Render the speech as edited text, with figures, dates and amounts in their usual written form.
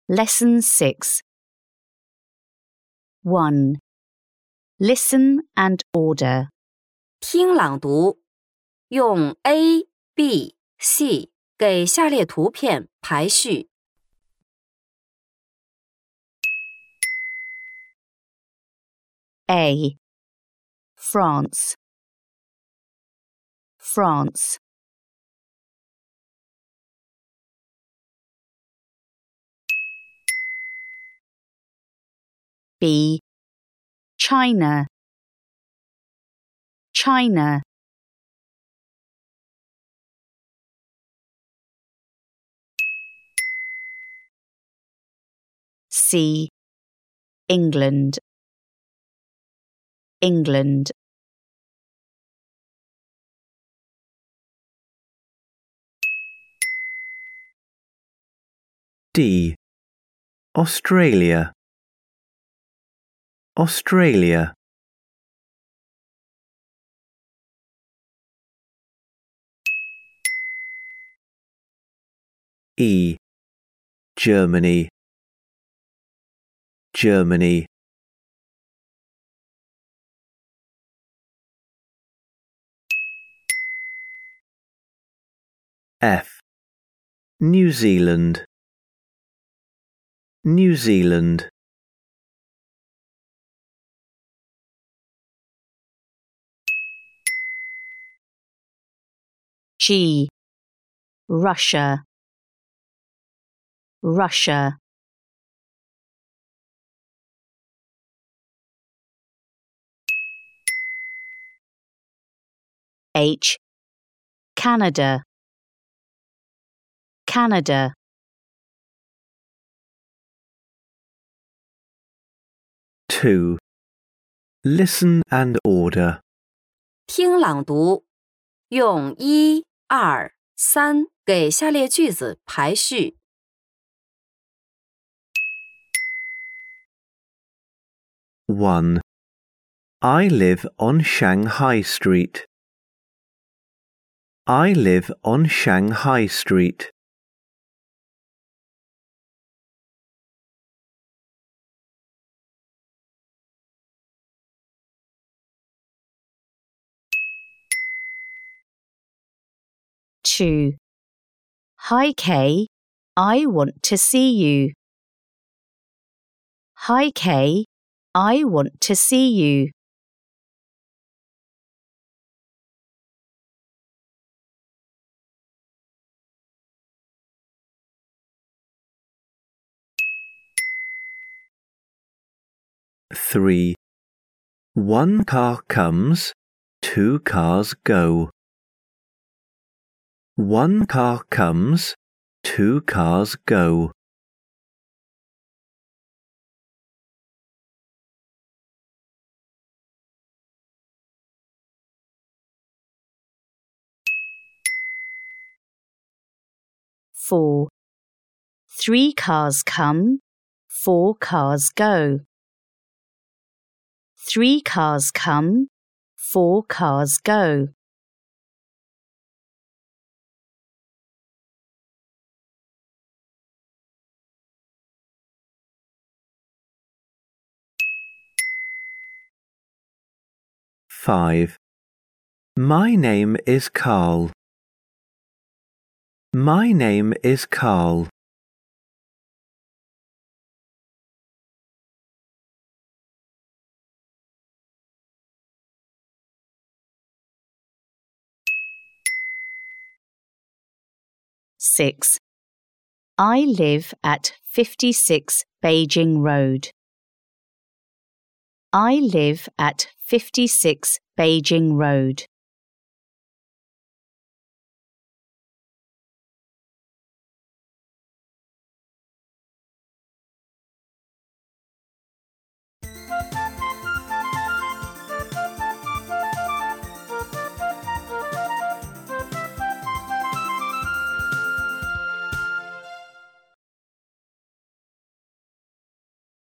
Lesson 6. 1. Listen and order. 听朗读，用 A、B、C 给下列图片排序。 A. France. France. B. China. China. C. England. England. D. Australia. Australia. E. Germany. Germany. F. New Zealand. New Zealand. G. Russia. Russia. H. Canada. Canada. Two. Listen and order. 听朗读，用1、2、3给下列句子排序。 1. I live on Shanghai Street. I live on Shanghai Street. 2. Hi Kay, I want to see you. Hi Kay, I want to see you. 3. One car comes, two cars go. One car comes, two cars go. 4. 3 cars come, 4 cars go. 3 cars come, 4 cars go. 5. My name is Carl. My name is Carl. 6. I live at 56 Beijing Road. I live at 56 Beijing Road.